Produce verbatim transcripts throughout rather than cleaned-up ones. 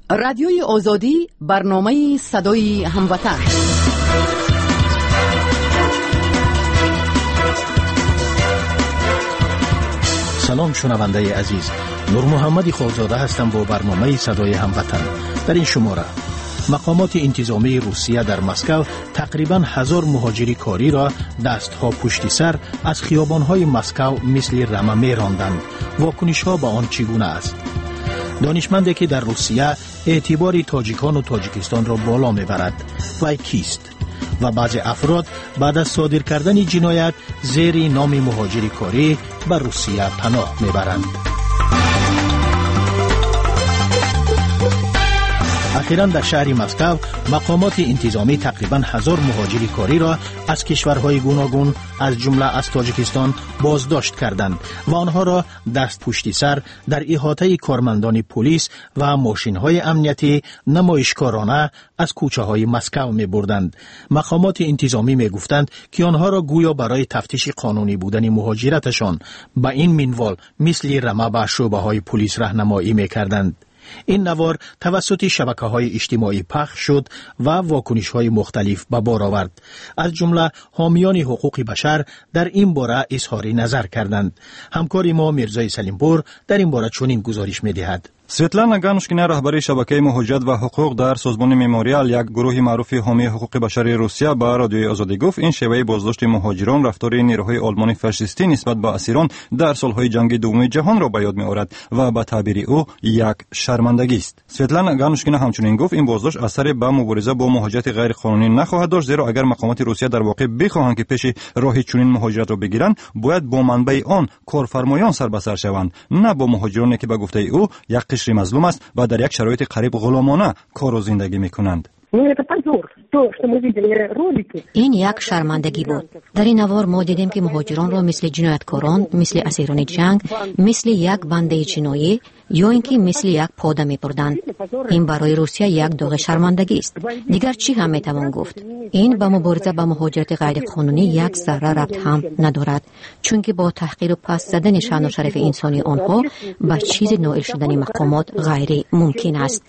رادیوی آزادی، برنامه صدای هموطن. سلام شنونده عزیز، نور محمد خالزاده هستم با برنامه صدای هموطن. در این شماره مقامات انتظامی روسیه در مسکو تقریباً هزار مهاجر کاری را دستها پشت سر از خیابان‌های مسکو مثل رمه می‌راندند. واکنش‌ها به آن چگونه است؟ دانشمندی که در روسیه اعتبار تاجیکان و تاجیکستان را بالا می‌برد، وی کیست؟ و بعضی افراد بعد از صادر کردن جنایت زیر نام مهاجر کاری به روسیه پناه می‌برند. اخیراً در شهر مسکو مقامات انتظامی تقریباً هزار مهاجر کاری را از کشورهای گوناگون از جمله از تاجیکستان بازداشت کردند و آنها را دست پشت سر در احاطه کارمندان پلیس و ماشین‌های امنیتی نمایشکارانه از کوچه‌های مسکو می‌بردند. مقامات انتظامی می‌گفتند که آنها را گویا برای تفتیش قانونی بودن مهاجرتشان به این منوال مثل رمه به شعبه‌های پلیس راهنمایی می‌کردند. این نوار توسط شبکه‌های اجتماعی پخش شد و واکنش‌های مختلف به بار آورد. از جمله حامیان حقوق بشر در این باره اظهار نظر کردند. همکار ما میرزای سلیمپور در این باره چنین گزارش می‌دهد. سویتلانا گانوشکینا رهبری شبکه مهاجرت و حقوق در سازمان مموریال، یک گروه معروف حامی حقوق بشر روسیه، به رادیوی آزادی گفت این شیوه بازداشت مهاجران رفتار نیروهای آلمان فاشیستی نسبت به اسیران در سالهای جنگ دوم جهان را به یاد می‌آورد و به تعبیر او یک شرمندگی است. سویتلانا گانوشکینا همچنین گفت این بازداشت اثری به مبارزه با مهاجرت غیر قانونی نخواهد داشت، زیرا اگر مقامات روسیه در واقع بخواهند که پیش راه چنین مهاجرت را بگیرند، باید با منبع آن کارفرمایان سر به سر شوند، نه با مهاجرانی که به گفته او یک قشر مظلوم است و در یک شرایط قریب غلامانه کار و زندگی میکنند. این یک شرمندگی بود. در این نوار ما دیدیم که مهاجران را مثل جنایتکاران، مثل اسیران جنگ، مثل یک بنده جنایی یا اینکه مثل یک پاده می‌بردند. این برای روسیه یک داغ شرمندگی است. دیگر چی هم میتوان گفت؟ این به مبارزه با مهاجرت غیر قانونی یک ذره ربط هم ندارد، چون که با تحقیر و پست زدن شأن و شرف انسانی آنها به چیز نائل شدن مقامات غیر ممکن است.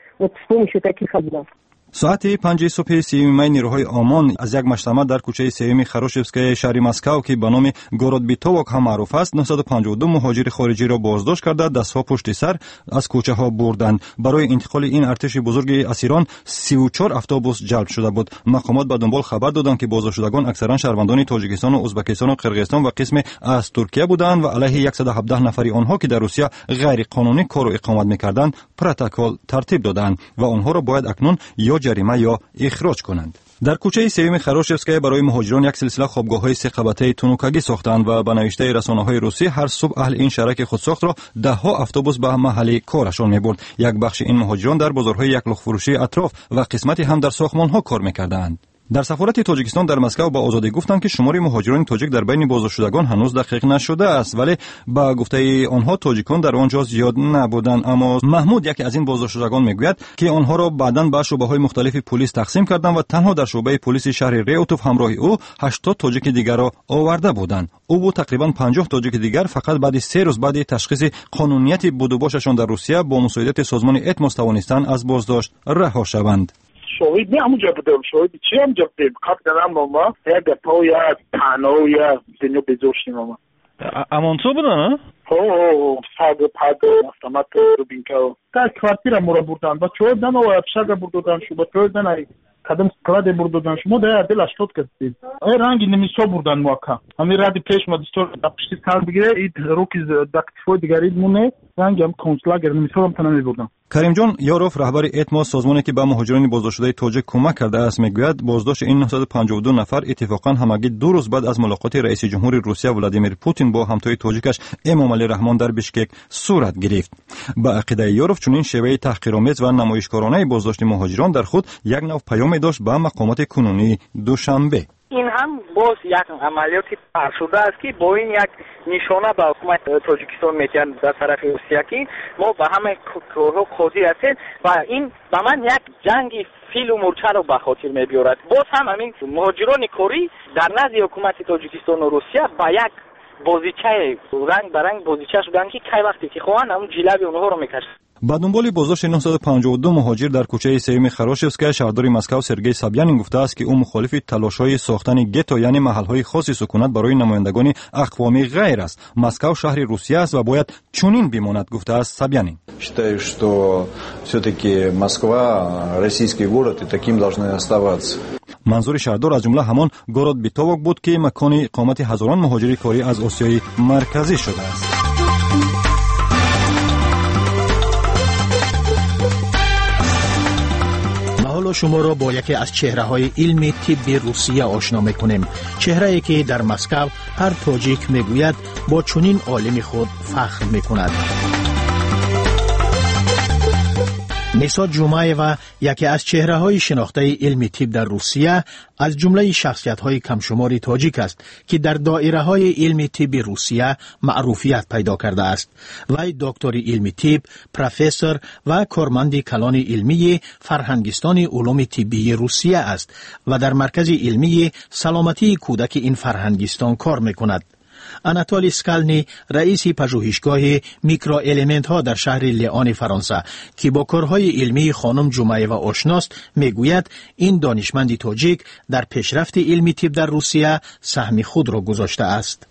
ساعت پنج صبح سیوم می نیروهای آمان از یک مجتمع در کوچه سیوم خروشفسکی شهر مسکو که به نام گورودبیتووک هم معروف است نهصد و پنجاه و دو مهاجر خارجی را بازداشت کرده دستها پشت سر از کوچه ها بردند. برای انتقال این ارتش بزرگ اسیران سی و چهار اتوبوس جلب شده بود. مقامات به دنبال خبر دادند که بازداشت شدگان اکثرا شهروندان تاجیکستان و ازبکستان و قرقیزستان و قسم از ترکیه بودند و علیه صد و هفده نفری آنها که در روسیه غیر قانونی کار و اقامت می‌کردند پروتکل ترتیب دادند و آنها را باید اکنون یا جریمه یا اخراج کنند. در کوچه سیوم خروشفسکی برای مهاجران یک سلسله خوابگاه‌های سه قبطه تونوکاگی ساختند و به نوشته رسانه‌های روسی هر صبح اهل این شهر که خودساخت را ده ها اتوبوس به محل کارشان می‌برد. یک بخش این مهاجران در بازارهای یک لخت فروشی اطراف و قسمتی هم در ساختمان‌ها کار می‌کردند. در سفارت تاجیکستان در مسکو با آزادی گفتند که شمار مهاجران تاجیک در بین بازداشتشدگان هنوز دقیق نشده است، ولی با گفته آنها تاجیکان در آنجا زیاد نبودند. اما محمود یکی از این بازداشتشدگان میگوید که آنها را بعداً به شعبه‌های مختلف پلیس تقسیم کردند و تنها در شعبه پلیس شهر ریوتوف همراه او هشتاد تاجیک دیگر را آورده بودند. او و تقریباً پنجاه تاجیک دیگر فقط بعد سه روز بعد تشخیص قانونیت بود و باششان در روسیه با مساعدت سازمان اتموس توانستند از بازداشت رها شوند. شاهد نه همونجا بودم، شاهد چی همونجا بودم کار دارم ماما یا دپا یا تنها یا دنیا بزرشیم ماما امانسو بودن ها؟ هو هو فاگ پاگ استمات رو بینکاو تا کوارتیرا مورا بردن با چود دن و افشاگا بردن شو با چود دن ای کدام سکلاده بردن شما در دل اشتوت کردید ای رنگی نمیسو بردن موکا همین رادی پیش ما دستور دپشتی کار بگیره اید روکیز دکتفوی دیگرید مونه رنگی هم کنسلاگر نمیسو هم تنمی بردن. کریم جان یاروف رهبر اتموس سازمانی که به مهاجران بازداشت شده تاجیک کمک کرده است میگوید بازداشت این نهصد و پنجاه و دو نفر اتفاقا همگی دو روز بعد از ملاقات رئیس جمهور روسیه ولادیمیر پوتین با همتای تاجیکش امامعلی رحمان در بیشکک صورت گرفت. با عقیده یاروف چنین شیوه تحقیرآمیز و نمایشکارانه بازداشت مهاجران در خود یک نوع پیام داشت به مقامات کنونی دوشنبه. این هم باز یک عملیاتی فرسوده است که با این یک نشانه به حکومت تاجیکستان میتین در طرف روسیه که ما به همه کارها قاضی هستیم و این به من یک جنگ فیل و مورچه رو به خاطر میبیارد. باز هم همین مهاجران کاری در نزد حکومت تاجیکستان و روسیه با یک بازیچه رنگ به رنگ بازیچه شدن که کی وقتی که خواهند همون جلب اونها رو میکشند. با دنبال بازداشت نهصد و پنجاه و دو مهاجر در کوچه سیوم خروشفسکای، شهردار مسکو سرگئی سابیانین گفته است که او مخالف تلاش‌های ساختن گتو یعنی محل‌های خاص سکونت برای نمایندگان اقوام غیر است. مسکو شهر روسیه است و باید چنین بماند، گفته است سابیانین. считаю, что все-таки Москва российский город и таким должны оставаться. منظور شهردار از جمله همان گورود بیتووک بود که مکان اقامت هزاران مهاجر کاری از آسیای مرکزی شده است. حالا شما را با یکی از چهره‌های علم طب روسیه آشنا می‌کنیم. چهره‌ای که در مسکو هر تاجیک میگوید با چنین عالم خود فخر می‌کند. نیسا جومایوا یکی از چهره‌های شناخته علم طب در روسیه از جمله شخصیت‌های کمشماری تاجیک است که در دایره‌های علم طب روسیه معروفیت پیدا کرده است. وی دکتر علم طب، پروفسور و کارمند کلان علمی فرهنگستان علوم طبی روسیه است و در مرکز علمی سلامتی کودک این فرهنگستان کار می‌کند. آناتولی سکالنی رئیس پژوهشگاه میکرو الیمنت ها در شهر لیون فرانسه که با کارهای علمی خانم جومایوا آشناست میگوید این دانشمند تاجیک در پیشرفت علمی طب در روسیه سهم خود را گذاشته است.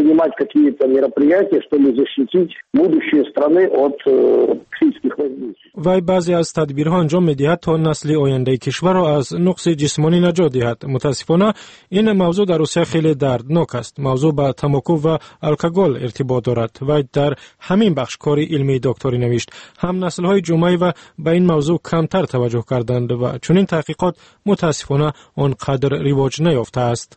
وی بعضی از تدبیرها انجام می‌دهد تا نسل آینده کشور را از نقص جسمانی نجات دهد. متاسفانه این موضوع در روسیه خیلی دردناک است. موضوع با تامباکو و الکل ارتباط دارد. وی در همین بخش کاری علمی دکتری نوشت. هم نسل‌های جومایوا به این موضوع کمتر توجه کردند و چنین تحقیقات متاسفانه آنقدر رواج نیافته است.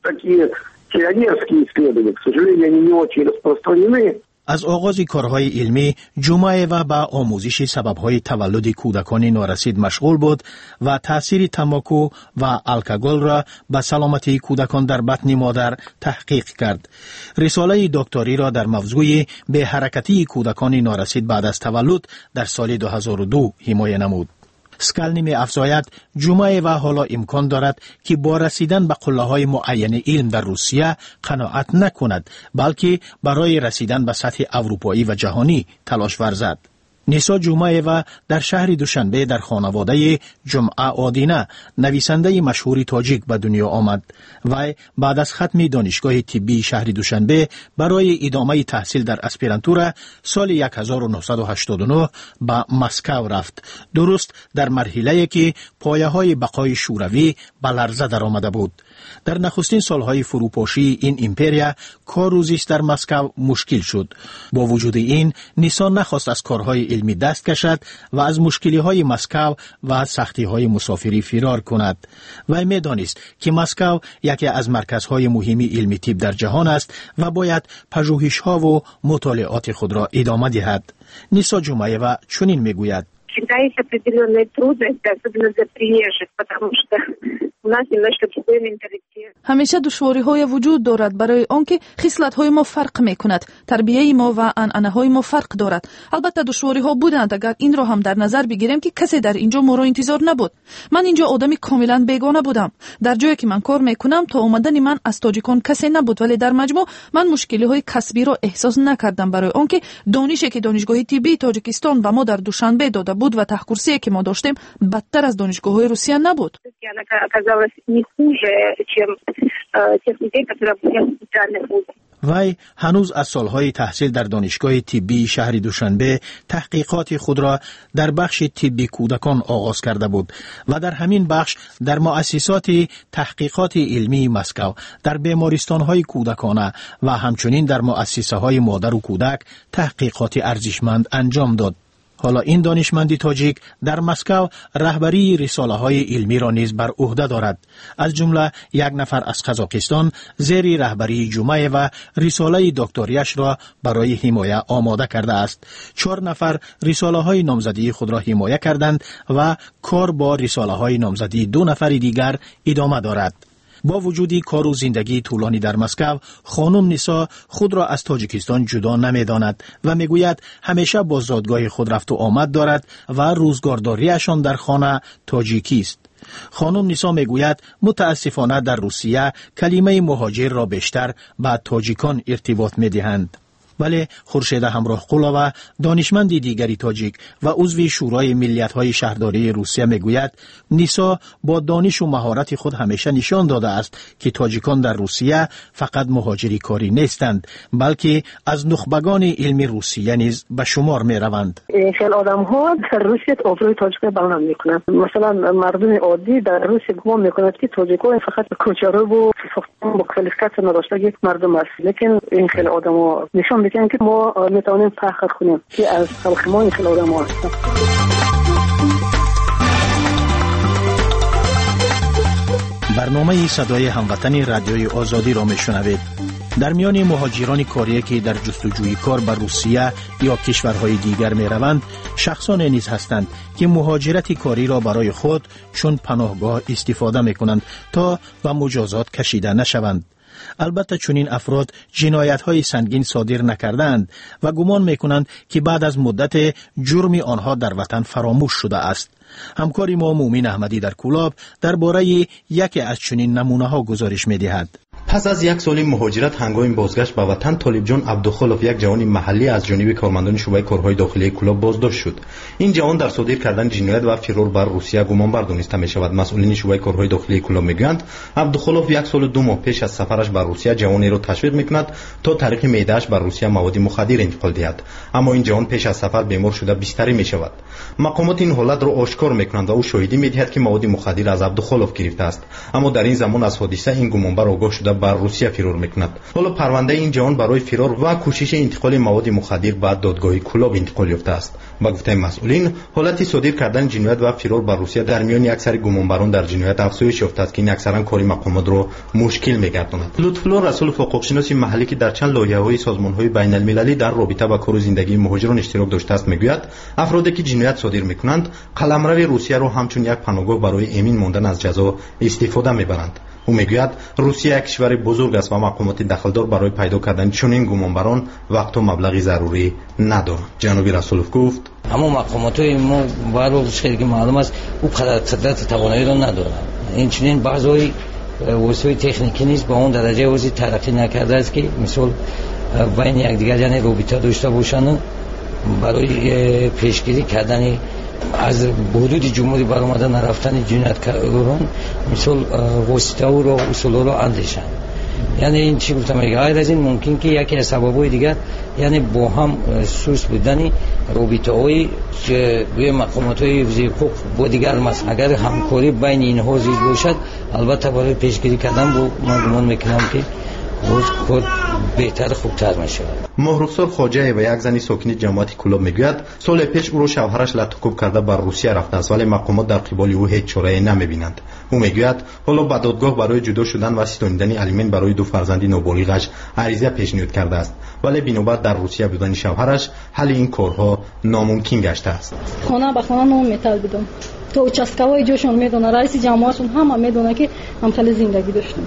از آغاز کارهای علمی جومایوا با آموزش سببهای تولد کودکان نارسید مشغول بود و تأثیر تامباکو و الکل را به سلامتی کودکان در بطن مادر تحقیق کرد. رساله دکتری را در موضوع به حرکتی کودکان نارسید بعد از تولد در سال دو هزار و دو حمایه نمود. سکالنی می افزاید جومایوا حالا امکان دارد که با رسیدن به قله‌های معین علم در روسیه قناعت نکند، بلکه برای رسیدن به سطح اروپایی و جهانی تلاش ورزد. نیسا جومایوا در شهر دوشنبه در خانواده جمعه آدینه نویسنده مشهور تاجیک به دنیا آمد و بعد از ختم دانشگاه طبی شهر دوشنبه برای ادامه تحصیل در اسپیرانتورا سال هزار و نهصد و هشتاد و نه به مسکو رفت، درست در مرحله‌ای که پایه‌های بقای شوروی به لرزه درآمده بود. در نخستین سالهای فروپاشی این ایمپریا کار و زیست در مسکو مشکل شد. با وجود این نیسا نخواست از کارهای علمی دست کشد و از مشکلی‌های مسکو و سختی‌های مسافری فرار کند. و می‌دانست که مسکو یکی از مرکزهای مهم علمی طب در جهان است و باید پژوهش‌ها و مطالعات خود را ادامه دهد. نیسا جومایوا چنین می‌گوید: Всегда есть определенные трудности, особенно для приезжих, потому что у нас немножко другой менталитет. همیشه دشواری‌های وجود دارد برای آنکه خصلت‌های ما فرق می‌کند. تربیت ما و عنعنه‌های ما فرق دارد. البته دشواری‌ها بودند اگر این را هم در نظر بگیریم که کسی در اینجا ما را انتظار نبود. من اینجا آدمی کاملا بیگانه بودم. در جایی که من کار می‌کنم تا اومدن من از تاجیکان کسی نبود، ولی در مجموع من مشکلی‌های کسبی را احساس نکردم برای آنکه دانشی که دانشگاه طبی تاجیکستان به ما در دوشنبه داده بود و تحقیقی که ما داشتیم بدتر از دانشگاه‌های روسیه نبود. وی هنوز از سالهای تحصیل در دانشگاه طبی شهر دوشنبه تحقیقات خود را در بخش طبی کودکان آغاز کرده بود و در همین بخش در مؤسسات تحقیقات علمی مسکو در بیمارستان‌های کودکانه و همچنین در مؤسسه‌های مادر و کودک تحقیقات ارزشمند انجام داد. حالا این دانشمندی تاجیک در مسکو رهبری رساله‌های علمی را نیز بر عهده دارد. از جمله یک نفر از قزاقستان زیر رهبری جومایوا رساله دکتریش را برای حمایه آماده کرده است. چهار نفر رساله‌های نامزدی خود را حمایه کردند و کار با رساله‌های نامزدی دو نفر دیگر ادامه دارد. با وجودی کار و زندگی طولانی در مسکو، خانم نیسا خود را از تاجیکستان جدا نمی‌داند و میگوید همیشه با زادگاه خود رفت و آمد دارد و روزگارداریشان در خانه تاجیکی است. خانم نیسا میگوید متاسفانه در روسیه کلمه مهاجر را بیشتر به تاجیکان ارتباط می‌دهند. ولی خورشید همراه قولوه دانشمند دیگری تاجیک و عضو شورای ملیت‌های شهرداری روسیه میگوید نیسا با دانش و مهارت خود همیشه نشان داده است که تاجیکان در روسیه فقط مهاجری کاری نیستند بلکه از نخبگان علمی روسیه نیز به شمار میروند. این خیلی آدم‌ها در روسیه آبروی تاجیک بیان میکنند. مثلا مردم عادی در روسیه گمان میکنند که تاجیک‌ها فقط کوچه‌رو و ساختمان با کوالیفیکاسیون نداشته یک مردم است، لیکن این خیلی آدم‌ها نشان میدن که ما میتونیم فخر کنیم که از خلق ما این خیلی آدم‌ها هستند. برنامه صدای هموطن رادیوی آزادی را میشنوید. در میان مهاجران کاری که در جستجوی کار به روسیه یا کشورهای دیگر می روند، شخصان نیز هستند که مهاجرت کاری را برای خود چون پناهگاه استفاده می کنند تا به مجازات کشیده نشوند. البته چنین افراد جنایت‌های سنگین صادر نکردند و گمان می‌کنند که بعد از مدت جرم آنها در وطن فراموش شده است. همکاری ما مومین احمدی در کولاب درباره یکی از چنین نمونه‌ها گزارش می‌دهد. پس از یک سال مهاجرت هنگام بازگشت به وطن، طالب جان عبدالخالق یک جوان محلی از جانب کارمندان شعبه کارهای داخلی کولاب بازداشت شد. این جوان در صادر کردن جنایت و فرار بر روسیه گمان بر دانسته می شود. مسئولین شعبه کارهای داخلی کولاب میگویند عبدالخالق یک سال و دو ماه پیش از سفرش بر روسیه جوانی را تشویق میکند تا طریق معده‌اش بر روسیه مواد مخدر انتقال دهد، اما این جوان پیش از سفر بیمار شده بستری می شود. مقامات این حالت را آشکار میکنند و او شاهدی میدهد که مواد مخدر از عبدالخالق گرفته است، اما در این زمان از حادثه این گمانبر آگاه شده بر روسیه فرار میکند. حالا پرونده این جوان برای فرار و کوشش انتقال مواد مخدر به دادگاه کولاب انتقال یافته است. با گفته مسئولین، حالت صادر کردن جنایت و فرار بر روسیه در میان اکثر گمانبران در جنایت افزایش یافته است که این اکثرا کاری مقامات را مشکل میگرداند. لطف‌الله رسول حقوق‌شناس محلی که در چند لایحه‌های سازمان‌های بین‌المللی در رابطه با کار و زندگی مهاجران اشتراک داشته است میگوید افرادی که جنایت صادر میکنند قلمرو روسیه را همچون یک پناهگاه برای امین ماندن از جزا استفاده میبرند. او میگوید روسیه یک کشور بزرگ است و مقامات دخلدار برای پیدا کردن چنین گمانبران وقت و مبلغی ضروری ندارند. جناب رسولوف گفت اما مقامات ما برای خیلی که معلوم است او قدرت توانایی را ندارند. این چنین بعضی وسایل تکنیکی نیست با اون درجه وزی ترقی نکرده است که مثلا بین یک دیگر یعنی رابطه داشته باشند برای پیشگیری کردن از حدود جمهوری برآمدن نرفتن جنایتکاران مثل واسطه و را اصول را اندیشند. یعنی این چی گفتم اگر غیر از این ممکن که یکی از سبب‌های دیگر یعنی با هم سوس بودن رابطه‌های که روی مقامات‌های حقوق با دیگر مثلا اگر همکاری بین اینها زیاد باشد البته برای پیشگیری کردن با من گمان میکنم که خود بهتر خوبتر میشه. مهرخسار خواجه و یک زنی ساکن جماعت کولاب میگوید سال پیش او را شوهرش لطکوب کرده بر روسیه رفته است ولی مقامات در قبال او هیچ چاره‌ای نمیبینند. او میگوید حالا به دادگاه برای جدا شدن و ستانیدن الیمن برای دو فرزند نابالغش عریضه پیشنهاد کرده است ولی بنابر در روسیه بودن شوهرش حل این کارها ناممکن گشته است. خانه به خانه نام میتابیدم تو участковой جوشون میدونه رئیس جماعتشون همه میدونه که هم خیلی زندگی داشتیم.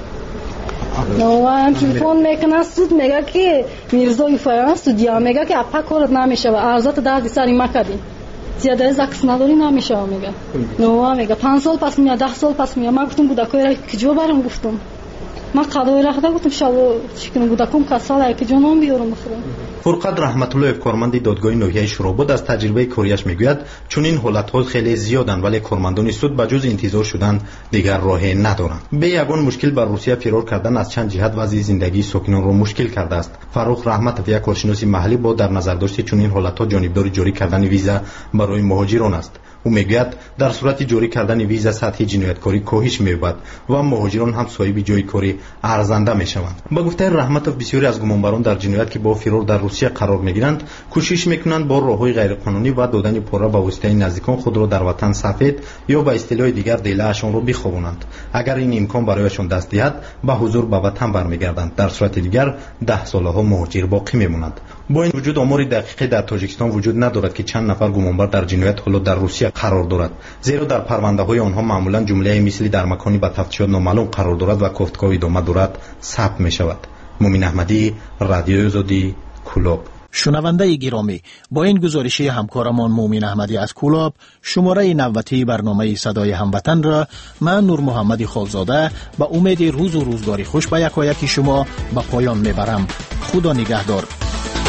نو هم تلفن میکنه سود میگه که میرزای فایان سودیا میگه که اپا کارت نمیشه و ارزات درد سری مکدی زیاده زکس نداری نمیشه میگه. نو میگه پنج سال پس میاد ده سال پس میاد. من گفتم بودکای را کجا برام گفتم من قضای رخته گفتم شالو چیکن بودکم کساله که جانم بیارم بخورم. فرقد رحمت الله کارمند دادگاه ناحیه شوراباد از تجربه کاریش میگوید چون این حالت‌ها خیلی زیادند ولی کارمندان سود به جز انتظار شدن دیگر راهی ندارند. به یگان مشکل بر روسیه فرار کردن از چند جهت وضع زندگی ساکنان را مشکل کرده است. فروخ رحمت یک کارشناس محلی با در نظر داشت چون این حالت‌ها جانبدار جاری کردن ویزا برای مهاجران است. او میگوید در صورت جاری کردن ویزا سطح جنایتکاری کاهش می‌یابد و مهاجران هم صاحب جای کاری ارزنده میشوند. با گفته رحمت بسیاری از گمانبران در جنایت که با فرار در روسیه قرار میگیرند کوشش میکنند با راههای غیرقانونی و دادن پوره به واسطه نزدیکان خود را در وطن سفید یا به اصطلاح دیگر دیله‌اشان را بخوابانند. اگر این امکان برایشان دست دهد به حضور به وطن برمیگردند، در صورت دیگر ده سالها مهاجر باقی میمانند. با این وجود آمار دقیقی در تاجیکستان وجود ندارد که چند نفر گمانبر در جنایت حالا در روسیه قرار دارد، زیرا در پرونده های آنها معمولا جمله مثلی در مکانی به تفتیشات نامعلوم قرار دارد و گفتگاه ادامه دارد ثبت می شود. مومین احمدی، رادیوی آزادی، کولاب. شنونده گرامی، با این گزارشی همکارمان مومین احمدی از کولاب شماره نوتی برنامه صدای هموطن را من نور محمد خالزاده به امید روز و روزگاری خوش به یکایک شما به پایان میبرم. خدا نگهدار.